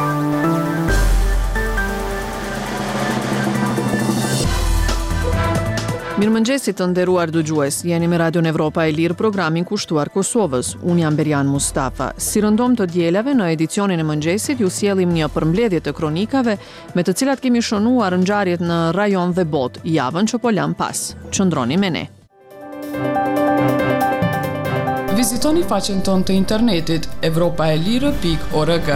Mirëmëngjesit të nderuar dëgjues, jeni me Radio Evropa e Lirë, programin kushtuar Kosovës. Unë jam Berian Mustafa. Si rëndom të dielave në edicionin e mëngjesit ju sjellim një përmbledhje të kronikave me të cilat kemi shënuar ngjarjet në rajon dhe botë javën që po lan pas. Qëndroni me ne. Vizitoni faqen tonë të internetit evropaelire.org.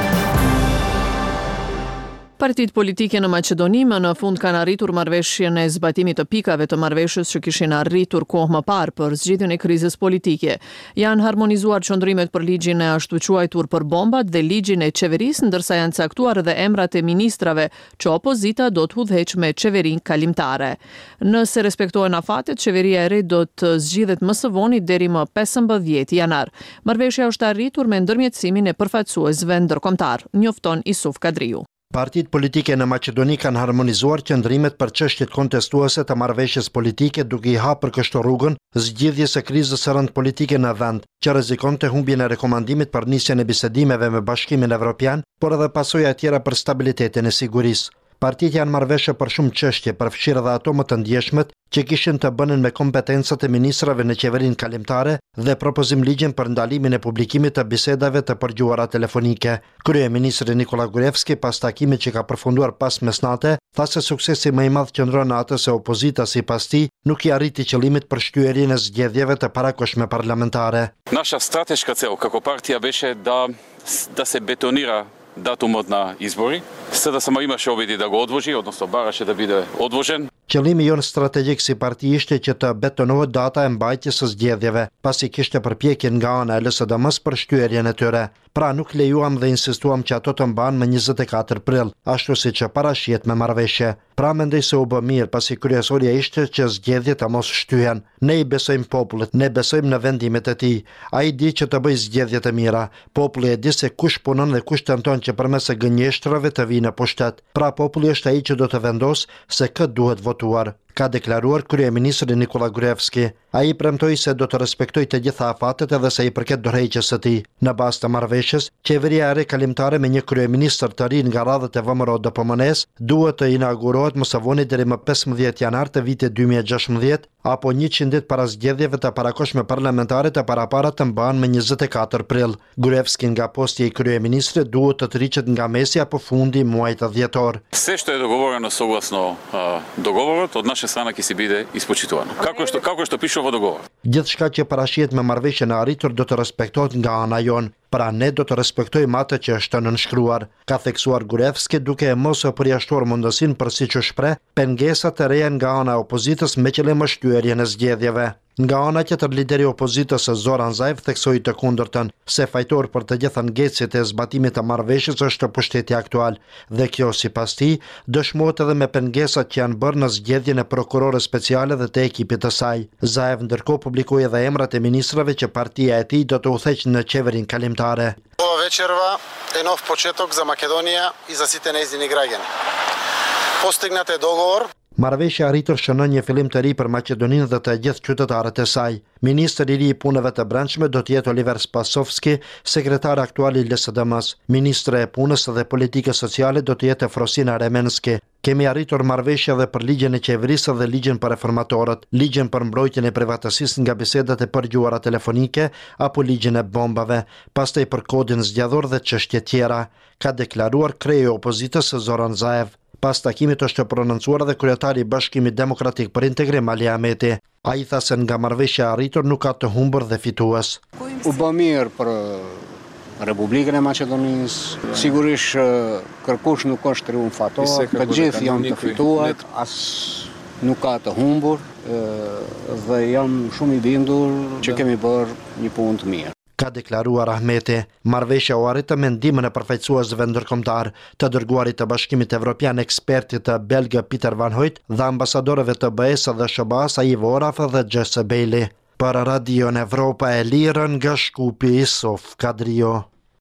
Partitë politike në Maqedoni më në fund kanë arritur marrëveshjen e zbatimit të pikave të marrëveshjes që kishin arritur kohë më parë për zgjidhjen e krizës politike. Janë harmonizuar qëndrimet për ligjin e ashtu quajtur për bombat dhe ligjin e qeverisë, ndërsa janë caktuar edhe emrat e ministrave që opozita do të udhëheqë me qeverinë kalimtare. Nëse respektohen afatet, qeveria e re do të zgjidhet më së voni deri më 15 janar. Marrëveshja është arritur me ndërmjetësimin e përfaqësuesve ndërkombëtar, njofton Isuf Kadriu. Partitë politike në Maqedoni kanë harmonizuar qëndrimet për çështjet kontestuese të marrëveshjes politike, duke i hapur kështu rrugën zgjidhjes së krizës së rënd politike në vend, që rrezikonte humbjen e rekomandimit për nisjen e bisedimeve me Bashkimin Evropian, por edhe pasoja e tjera për stabilitetin e sigurisë. Partitë janë marrëveshje për shumë çështje, përfshirë edhe ato më të ndjeshmet që kishin të bënin me kompetencat e ministrave në qeverinë kalimtare dhe propozim ligjin për ndalimin e publikimit të bisedave të përgjuara telefonike. Kryeministri Nikola Gruevski, pas takimit që ka përfunduar pas mesnate, tha se suksesi më i madh qëndron në atë se opozita sipas tij nuk i arriti qëllimit për shtyerjen e zgjedhjeve të parakoshme parlamentare. Naša strateška cel kako partija беше da se betonira datumот na izbori, sada samo imaše obidi da go odvoži, odnosno baraše da bide odvožen. Qëllimi jonë strategjik si parti ishte që të betonohet data e mbajtjes së zgjedhjeve, pasi kishte përpjekje nga ana e LSDM-s për shtyerjen e tyre. Pra nuk lejuam dhe insistuam që ato të mbahen më 24 prill, ashtu siç e parashihet me marrëveshje. Pra mendoj se u bë mirë, pasi kryesorja ishte që zgjedhjet të mos shtyhen. Ne i besojmë popullit, ne besojmë në vendimet e tij. Ai di që të bëjë zgjedhje të mira. Populli e di se kush punon dhe kush tenton që përmes gënjeshtrave të vinë në pushtet. Pra populli është ai që do të vendosë se kë duhet votuar, ka deklaruar kryeministri Nikola Gruevski. Ai premtoi se do të respektojë të gjitha afatet edhe sa i përket dorëheqjes së tij. Në bazë të marrëveshjes, qeveria e re kalimtare me një kryeministër të ri nga radhët e VMRO DPMN-s duhet të inaugurohet më së voni deri më 15 janar të vitit 2016 apo 100 ditë para zgjedhjeve të parakoshme parlamentare të parapara të mbahen më 24 prill. Gruevski nga postja i kryeministrit duhet të tërhiqet nga mesi apo fundi i muajit dhjetor. Sve što je dogovoreno suglasno dogovorot od naše strane će biti ispočituano. Kako što piše ovo dogovor. Gjithçka që parashihet me marrëveshjen e arritur do të respektohet nga ana jon. Pra ne do të respektojmë atë që është nënshkruar, ka theksuar Gruevski duke e mos përjashtuar mundësinë për siç u shpreh pengesa të reja nga ana e opozitës me qëllim shtyerjen e zgjedhjeve. Nga ana tjetër, lideri i opozitës Zoran Zaev theksoi të kundërtën, se fajtor për të gjitha ngecjet e zbatimit të marrëveshjes është pushteti aktual, dhe kjo sipas tij dëshmohet edhe me pengesat që janë bërë në zgjedhjen e prokurore speciale dhe të ekipit të saj. Zaev ndërkohë publikoi edhe emrat e ministrave që partia e tij do të udhëheqë në qeverinë kalimtare. Ova вечерва е нов почеток за Македонија и за сите нејзини граѓани. Постигнат е договор. Marrëveshja arritur shënon një fillim të ri për Maqedoninë dhe të gjithë qytetarët e saj. Ministri i ri i punëve të brendshme do të jetë Oliver Spasovski, sekretari aktual i LSDM-s. Ministre e punës dhe politikës sociale do të jetë Frosina Remenski. Kemi arritur marrëveshje edhe për ligjen e qeverisë dhe ligjen për reformatorët, ligjen për mbrojtjen e privatësisë nga bisedat e përgjuara telefonike apo ligjen e bombave, pastaj për kodin zgjedhor dhe çështje tjera, ka deklaruar kreu i opozitës Zoran Zaev. Pas takimit është prononcuar edhe kryetari i Bashkimit Demokratik për Integrim Ali Ahmeti. Ai tha se nga marrëveshja arritur nuk ka të humbur dhe fitues. U bë mirë për Republikën e Maqedonisë. Sigurisht kërkush nuk është triumfator, të gjithë janë të fituar, as nuk ka të humbur dhe jam shumë i bindur që kemi bërë një punë të mirë. Ka deklaruar Ahmeti. Marrëveshja u arrit me ndihmën e përfaqësuesve ndërkombëtar, të dërguarit të Bashkimit Evropian, ekspertit të belg Peter Van Hoyt dhe ambasadorëve të BE-s dhe SBA-s Ivo Oraf dhe Jesse Bailey. Për Radio Evropa e Lirë nga Shkupi, Isuf Kadrio.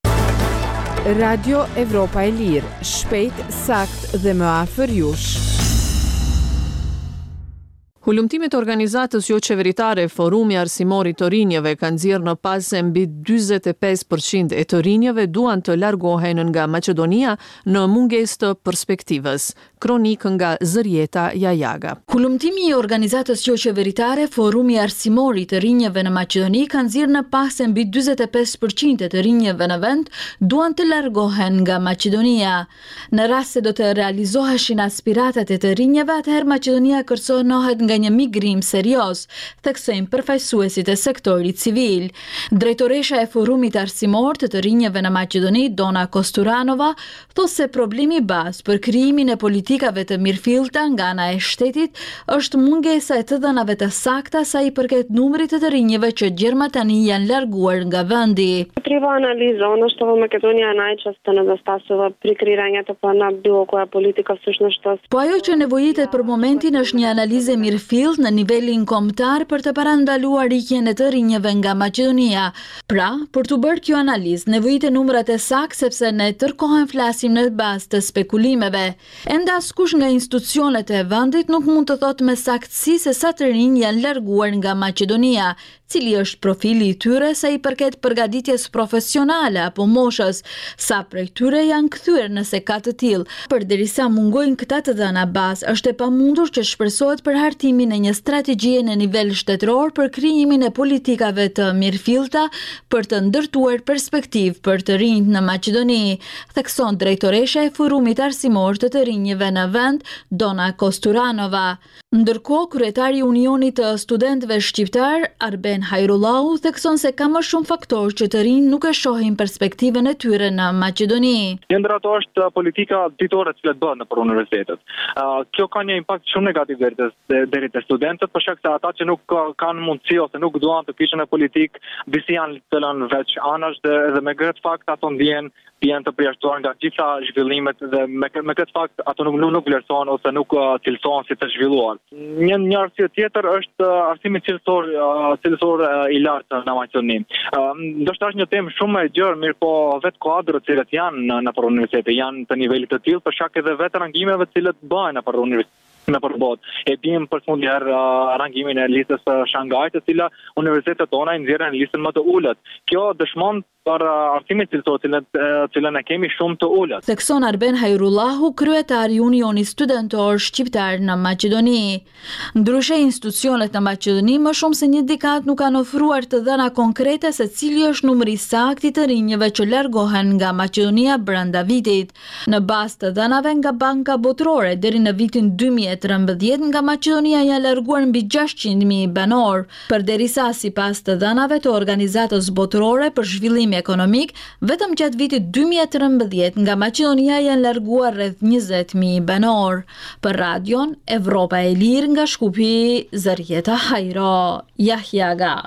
Radio Evropa e Lirë, shpejt, sakt dhe më afër jush. Hulumtimet e organizatës jo qeveritare Forumi Arsimor i të rinjeve kanë nxjerrë në pas se mbi 45% e të rinjeve duan të largohen nga Maqedonia në mungesë të perspektivës. Kronik nga Zërieta Jajaga. Hulumtimi i organizatës jo qeveritare Forumi Arsimor i të rinjeve në Maqedoni kanë nxjerrë në pas se mbi 45% e të rinjeve në vend duan të largohen nga Maqedonia. Në rast se do të realizoheshin aspiratat e të rinjeve, atëherë Maqedonia kërcënohet nga një migrim serios, theksojnë përfaqësuesit e sektorit civil. Drejtoresha e Forumit Arsimor të rinjeve në Maqedoni, Dona Kosturanova, thosë se problemi bazë për krijimin e politikave të mirëfillta nga ana e shtetit është mungesa e të dhënave të sakta sa i përket numrit të rinjeve që gjërma tani janë larguar nga vendi. Treba analiză, ono što u Makedonija najčešće nedostaje prikrivanja të plana bilo koja politika sushnost. Po ajo që nevojitet për momentin është një analizë mirëfillt në nivelin kombëtar për të parandaluar rikjen e të rinjeve nga Maqedonia. Pra, për të bërë kjo analizë, nevojitet numrat e saktë sepse ne tërkohën flasim në bazë të spekulimeve. Enda askush nga institucionet e vendit nuk mund të thotë me saktësi se sa të rinj janë larguar nga Maqedonia, cili është profili i tyre sa i përket përgatitjes profesionale apo moshës, sa prej tyre janë kthyer nëse ka të tillë. Përderisa mungojnë këta të dhëna bazë, është e pamundur që shpresohet për hartimin e një strategjie në nivel shtetëror për krijimin e politikave të mirëfillta për të ndërtuar perspektivë për të rinjt në Maqedoni, thekson drejtoresha e Forumit Arsimor të rinjve në vend, Dona Kosturanova. Ndërkohë, kryetari i Unionit të Studentëve Shqiptar, Arben Hajrullahu, thekson se ka më shumë faktorë që të rinj nuk e shohin perspektivën e tyre në Maqedoni. Një ndër ato është politika ditore që bëhet nëpër universitetet. Kjo ka një impakt shumë negativ deri te studentët, për shkak se ata që nuk kanë mundësi ose nuk duan të kishin në politikë, disi janë të lënë veç anash dhe me këtë fakt ato ndjen të përjashtuar nga gjitha zhvillimet dhe me këtë fakt ato nuk vlerësohen ose nuk cilësohen si të zhvilluar. Një arsye tjetër është arsimi cilësor i lartë në Maqedoni. Ndoshta është një temë shumë e gjerë, mirë po vetë kuadrët të cilët janë nëpër universitete janë të nivelit të tillë për shkak edhe vetë rangimeve të cilët bëhen nëpër universitete. Në përbot. E dim për fundjherë rangimin e listës Shangaj, të cila universitetet tona i nxjerrin në listën më të ulët. Kjo dëshmon për arsimin cilësor, cilën e kemi shumë të ulët. Thekson Arben Hajrullahu, kryetari i Unionit Studentor Shqiptar në Maqedoni. Ndryshe, institucionet në Maqedoni më shumë se një dekatë nuk kanë ofruar të dhëna konkrete se cili është numri saktë i të rinjve që largohen nga Maqedonia brenda vitit. Në bazë të dhënave nga Banka Botërore deri në vitin 2013 nga Maqedonia janë larguar mbi 600.000 banor, përderisa sipas të dhënave të Organizatës Botërore për Zhvillim Ekonomik, vetëm gjatë vitit 2013 nga Maqedonia janë larguar rreth 20.000 banor. Për Radion Evropa e Lirë nga Shkupi, Zërieta Jajaga.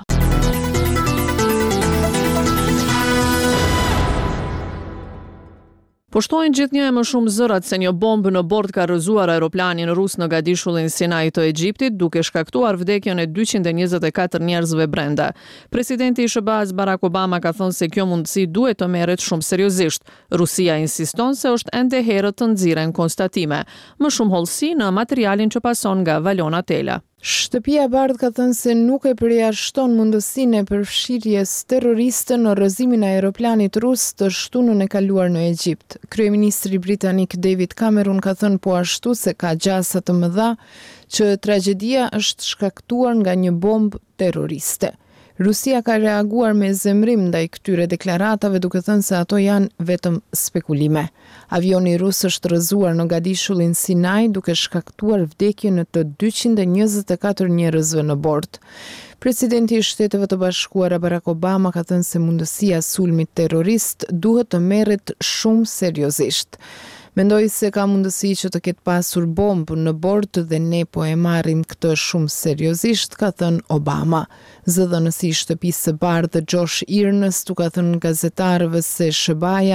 Po shtojnë gjithnjë e më shumë zërat se një bombë në bord ka rrëzuar aeroplanin rus në gadishullin Sinai të Egjiptit, duke shkaktuar vdekjen e 224 njerëzve brenda. Presidenti i SBA-s Barack Obama ka thënë se kjo mundësi duhet të merret shumë seriozisht. Rusia insiston se është ende herët të nxirren konstatime. Më shumë hollësi në materialin që pason nga Valona Tela. Shtëpia e Bardhë ka thënë se nuk e përjashton mundësinë e përfshirjes terroriste në rrëzimin e aeroplanit rus të shtunën e kaluar në Egjipt. Kryeministri britanik David Cameron ka thënë po ashtu se ka gjasa të mëdha që tragjedia është shkaktuar nga një bombë terroriste. Rusia ka reaguar me zemrim ndaj këtyre deklaratave duke thënë se ato janë vetëm spekulime. Avioni rus është rrëzuar në gadishullin Sinai duke shkaktuar vdekjen të 224 njerëzve në bord. Presidenti i Shteteve të Bashkuara Barack Obama ka thënë se mundësia sulmit terrorist duhet të merret shumë seriozisht. Mendoj se ka mundësi që të ketë pasur bombë në bord dhe ne po e marrim këtë shumë seriozisht, ka thënë Obama. Zëdhënësi i Shtëpisë së Bardhë Josh Earnest u ka thënë gazetarëve se SBA-ja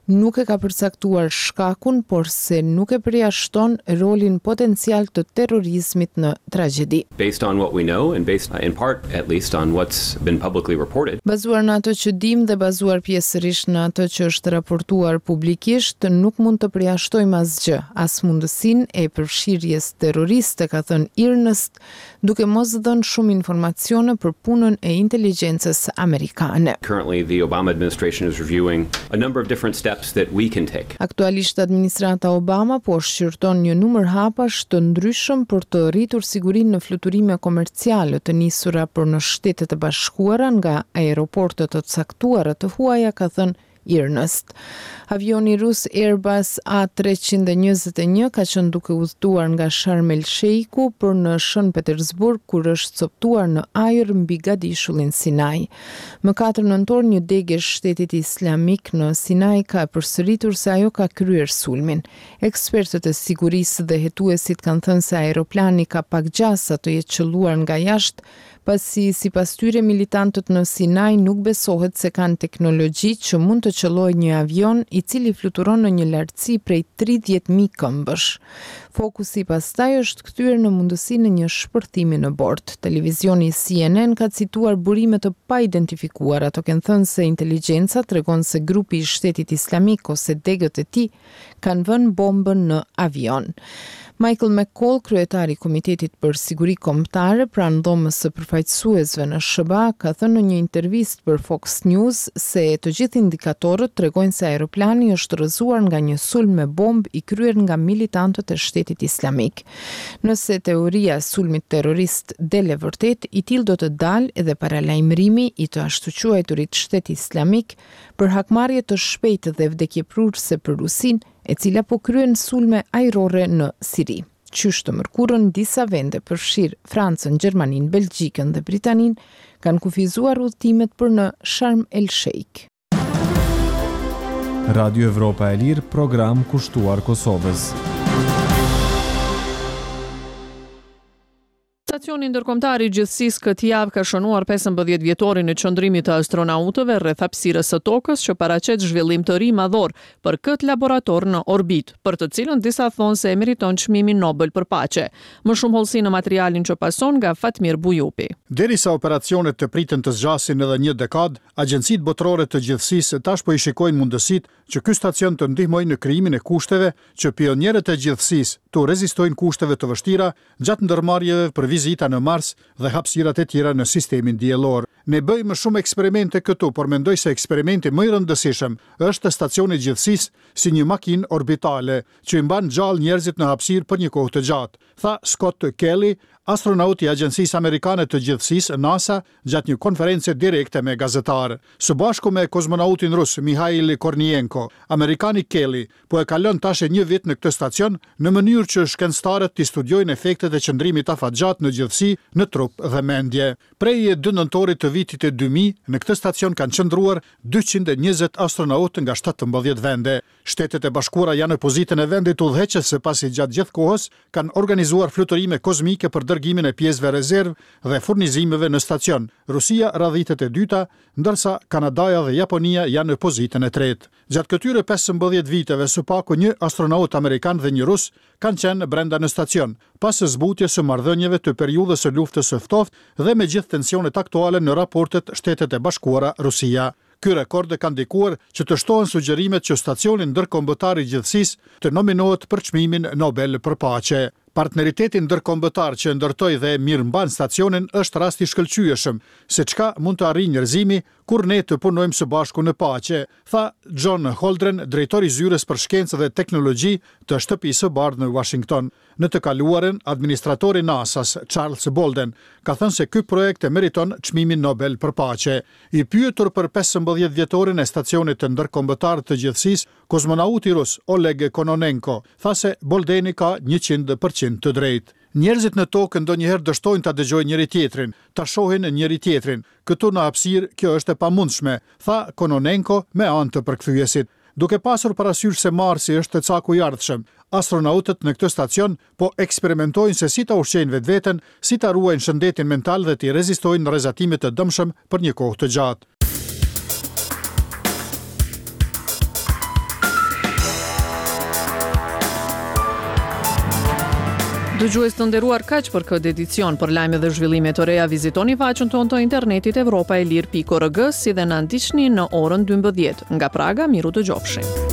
nuk e ka përcaktuar shkakun, por se nuk e përjashton rolin potencial të terrorizmit në tragjedi. Based on what we know and based in part at least on what's been publicly reported. Bazuar në ato që dim dhe bazuar pjesërisht në ato që është raportuar publikisht, nuk mund të përjashtojmë asgjë, as mundësinë e përfshirjes terroriste, ka thënë Earnest, duke mos dhënë shumë informacione për punën e inteligjencës amerikane. Currently the Obama administration is reviewing a number of different steps that we can take. Aktualisht administrata Obama po shqyrton një numër hapash të ndryshëm për të rritur sigurinë në fluturime komerciale të nisura për në Shtetet e Bashkuara nga aeroporte të caktuara të huaja, ka thënë Earnest. Avioni rus Airbus A321 ka qenë duke udhëtuar nga Sharm el Sheikhu për në Shën Petersburg, kur është coptuar në ajër mbi gadishullin Sinai. Më 4 nëntor një degë Shtetit Islamik në Sinai ka përsëritur se ajo ka kryer sulmin. Ekspertët e sigurisë dhe hetuesit kanë thënë se aeroplani ka pak gjasa të jetë qelluar nga jashtë, pasi sipas tyre militantët në Sinai nuk besohet se kanë teknologji që mund të qellojë një avion i cili fluturon në një lartësi prej 30.000 këmbësh. Fokusi pastaj është kthyer në mundësinë e një shpërthimi në bord. Televizioni CNN ka cituar burime të paidentifikuara, të kanë thënë se inteligjenca tregon se grupi i Shtetit Islamik ose degët e tij kanë vënë bombën në avion. Michael McCall, kryetari i Komitetit për Siguri Kombëtare pranë dhomës së përfaqësuesve në SBA, ka thënë në një intervistë për Fox News se të gjithë indikatorët tregojnë se aeroplani është rrëzuar nga një sulm me bombë i kryer nga militantët e Shtetit Islamik. Nëse teoria e sulmit terrorist del e vërtet, i tillë do të dalë edhe paralajmërimi i të ashtu quajturit Shtet Islamik për hakmarrje të shpejtë dhe vdekjeprurëse për Rusinë, e cila po kryen sulme ajrore në Siri. Qysh të mërkurën, disa vende përfshirë Francën, Gjermaninë, Belgjikën dhe Britaninë kanë kufizuar udhëtimet për në Sharm el Sheikh. Radio Evropa e Lirë, program kushtuar Kosovës. Stacioni ndërkombëtar i gjithësisë këtë javë ka shënuar 15 vjetorin e çndrimit të astronautëve rreth hapësirës së tokës, që paraqet zhvillim të ri madhor për këtë laborator në orbit, për të cilën disa thonë se e meriton çmimin Nobel për paqe. Më shumë hollësi në materialin që pason nga Fatmir Bujupi. Derisa operacionet të priten të zgjasin edhe një dekadë, agjencitë botërore të gjithësisë tash po i shikojnë mundësitë që ky stacion të ndihmojë në krijimin e kushteve që pionierët e gjithësisë të rezistojnë kushteve të vështira gjatë ndërmarrjeve për vizita në Mars dhe hapësirat e tjera në sistemin diellor. Ne bëjmë shumë eksperimente këtu, por mendoj se eksperimenti më i rëndësishëm është stacioni i gjithësisë si një makinë orbitale që i mban gjallë njerëzit në hapësirë për një kohë të gjatë, tha Scott Kelly, astronaut i Agjencisë Amerikane të Gjithësisë NASA, gjatë një konference direkte me gazetarë. Së bashku me kozmonautin rus Mikhail Kornienko, Amerikani Kelly po e ka lënë tash një vit në këtë stacion në mënyrë që shkencëtarët të studiojnë efektet e qëndrimit afatgjat në gjithësi, në trup dhe mendje. Prej 2 nëntorit të vitit e 2000, në këtë stacion kanë qëndruar 220 astronautë nga 17 vende. Shtetet e Bashkuara janë në pozitën e vendit udhëheqës pasi gjatë gjithë kohës kanë organizuar fluturime kozmike për dërgimin e pjesëve rezervë dhe furnizimeve në stacion. Rusia radhitet e dyta, ndërsa Kanadaja dhe Japonia janë në pozitën e tretë. Gjatë këtyre 15 viteve, së paku një astronaut amerikan dhe një rus kanë qenë brenda në stacion, pas zbutjes së marrëdhënieve të periudhës së luftës së ftohtë dhe me gjithë tensionet aktuale në raportet Shtetet e Bashkuara Rusia. Ky rekord ka ndikuar që të shtohen sugjerimet që stacioni ndërkombëtar i gjithësisë të nominohet për çmimin Nobel për paqe. Partneriteti ndërkombëtar që ndërtoi dhe mirëmban stacionin është rast i shkëlqyeshëm se çka mund të arrijë njerëzimi kur ne të punojmë së bashku në paqe, tha John Holdren, drejtori i zyrës për shkencë dhe teknologji të shtëpisë së bardhë në Washington. Në të kaluarën, administratori NASA-s, Charles Bolden, ka thënë se ky projekt e meriton çmimin Nobel për paqe. I pyetur për 15 vjetorin e stacionit të ndërkombëtar të gjithësisë, kozmonauti rus Oleg Kononenko tha se Boldeni ka 100% të drejtë. Njerëzit në tokë ndonjëherë dështojnë ta dëgjojnë njëri tjetrin, ta shohin njëri tjetrin. Këtu në hapësirë kjo është e pamundshme, tha Kononenko me anë të përkthyesit. Duke pasur parasysh se Marsi është caku i ardhshëm, astronautët në këtë stacion po eksperimentojnë se si ta ushqejnë vetveten, si ta ruajnë shëndetin mental dhe të rezistojnë rrezatimet të dëmshëm për një kohë të gjatë. Dëgjues të nderuar, kaq për këtë edicion. Për lajme dhe zhvillime të reja, vizitoni faqen tonë të internetit evropaelir.org, si dhe na ndiqni në orën 12. Nga Praga, miru dëgjofshi.